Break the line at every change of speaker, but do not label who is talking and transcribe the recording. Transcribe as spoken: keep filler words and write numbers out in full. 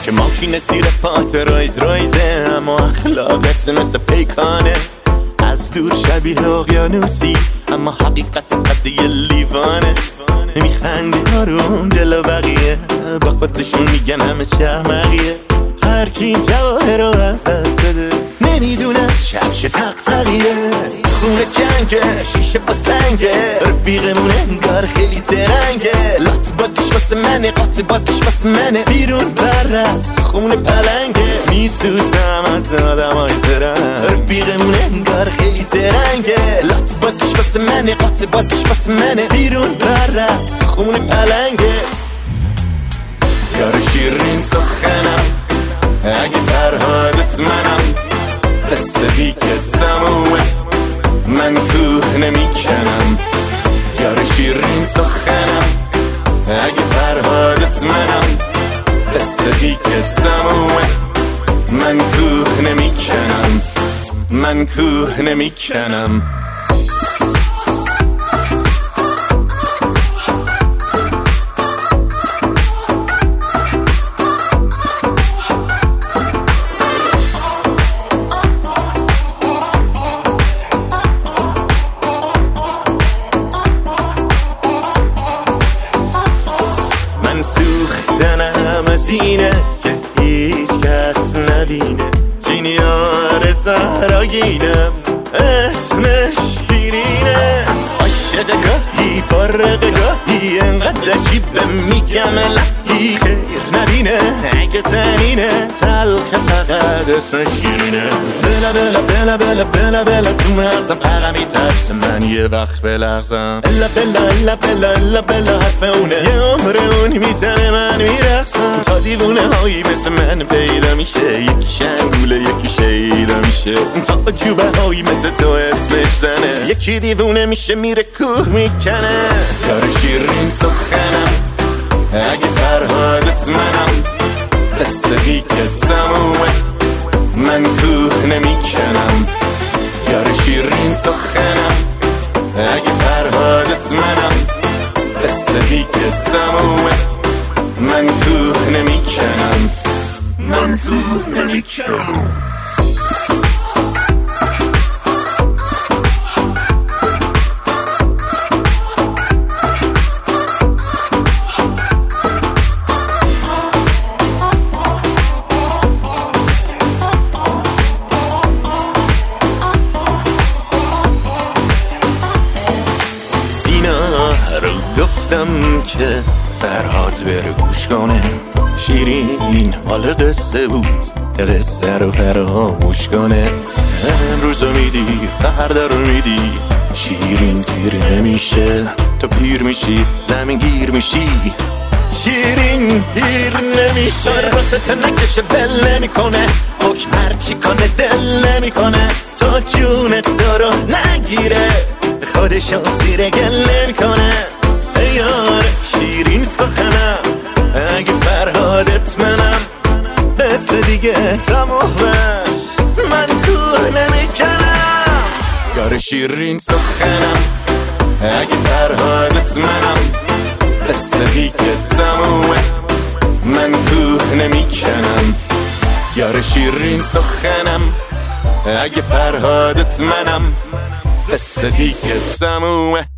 که ماشین زیر پات رایز رایزه، اما اخلاقت مثل پیکانه. از دور شبیه اقیانوسی اما حقیقت قد یه لیوانه. میخندی آروم جلو بقیه، با خودشون میگن همه چه احمقیه. هر کی این جواهر رو از دست بده نمیدونه شبش تقتقیه. خونه جنگه، شیشه با سنگه، رفیقمونه انگار خیلی زرنگه. لات بازیش واسه منه، قاط بازیش واسه منه. بیرون پرست خونه پلنگه، میسوزم از آدم های زرنگ. رفیقمونه انگار خیلی زرنگه. لات بازیش واسه منه، قاط بازیش واسه منه. بیرون پرست خونه پلنگه. یار شیرین سخنم اگه فرهادت منم، قصه بی که زمومه من کوه نمیکنم. یار شیرین سخنم اگه فرهادت منم، قصه بی که زمومه من کوه نمیکنم. من کوه نمیکنم. من سوختنم از اینه که هیچ کس نبینه. جینیار زهراگینم اسمش شیرینه. عاشق گاهی فارغ گاهی انقدر عجیبه میگم لحی. خیر نبینه اگه زنینه، تلخ فقط اسمش شیرینه. بلا بلا بلا بلا بلا بلا تو مغزم فقط میترسه من یه وقت بلغزم. الا بلا الا بلا الا بلا حرف اونه، یه عمر اون میزنه من میرقصم. تا دیوونه هایی مثل من پیدا میشه، یکی شنگوله یکی شیدا میشه. تا عجوبه هایی مثل تو اسمش زنه، یکی دیوونه میشه میره کوه میکنه. یار شیرین سخنم اگه فرهادت منم، قصه بی که زمومه من کوه نمیکنم. یار شیرین سخنم اگه فرهادت منم، قصه بی که زمومه من کوه نمیکنم. من کوه نمیکنم. رو گفتم که فرهاد بره گوش کنه. شیرین حال قصه بود، قصه رو فراموش کنه. امروز رو میدی فردا رو میدی، شیرین سیر نمیشه. تو پیر میشی زمین گیر میشی، شیرین پیر نمیشه. راست نکشه بل نمیکنه، حکم هرچی کنه دل نمیکنه. تا جون تو رو نگیره خودشو زیر گل نمیکنه. ای یار شیرین سخنم اگه فرهادت منم، بس دیگه تمومه من کوه نمیکنم. یار شیرین سخنم اگه فرهادت منم، بس دیگه تمومه من کوه نمیکنم. یار شیرین سخنم اگه فرهادت منم، قصه دیگه تمومه